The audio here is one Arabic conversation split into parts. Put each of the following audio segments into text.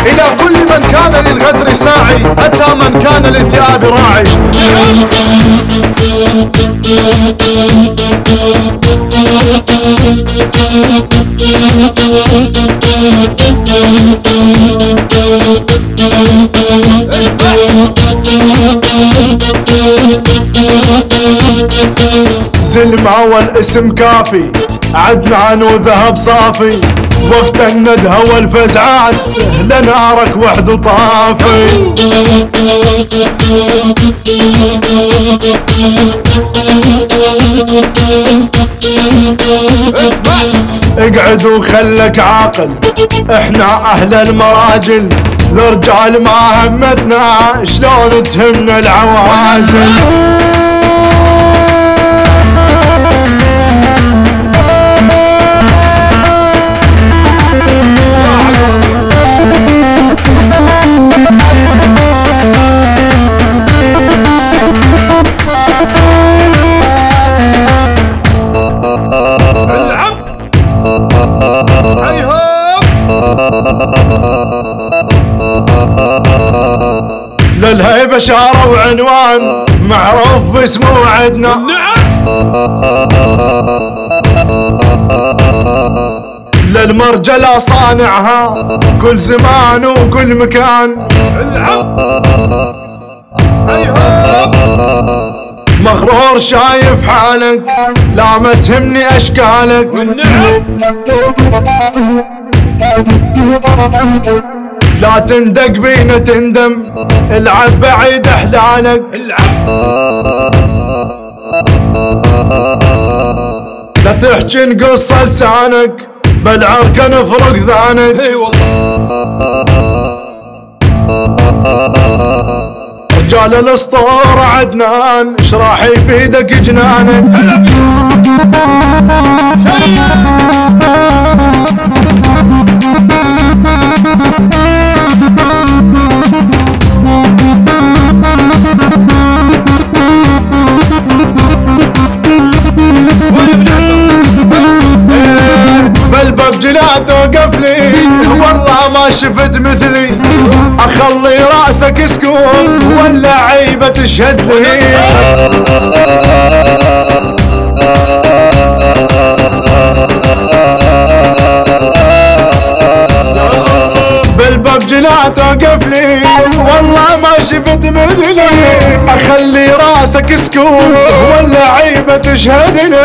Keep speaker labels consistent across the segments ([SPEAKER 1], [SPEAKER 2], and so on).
[SPEAKER 1] إلى كل من كان للغدر ساعي، أتى من كان للذئاب راعي. زلمة والاسم كافي، عدنان وذهب صافي، وقت الندهة والفزعات لنارك وحد طافي. اقعد وخلك عاقل، احنا اهل المراجل، الرجال ما همتنا شلون تهمنا العوازل. للهيبة شارة وعنوان معروف باسمه عدنا. للمرجلة صانعها كل زمان وكل مكان. مغرور شايف حالك لا ما تهمني اشكالك. لا تندق بينا تندم، العب بعيد احلالك. لا تحكي نقص لسانك، بالعركة نفرق ذانك. اي والله رجال الاسطورة عدنان، ايش راح يفيدك جنانك؟ بالباب جلات وقف لي، والله ما شفت مثلي، اخلي راسك سكون ولا عيبة تشهد لي. بالباب جلات وقف لي، والله ما شفت مثلي، اخلي راسك سكون ولا عيبة تشهد لي.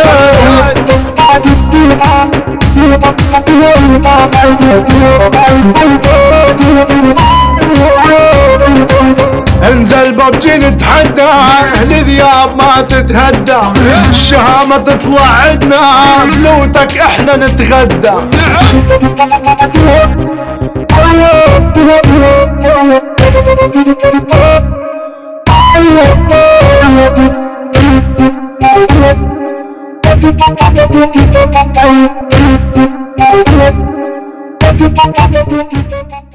[SPEAKER 1] انزل ببجي نتحدى، الذياب ما تتهدى، الشهامة تطلع عدنا، بلوتك احنا نتغدى. Thank you.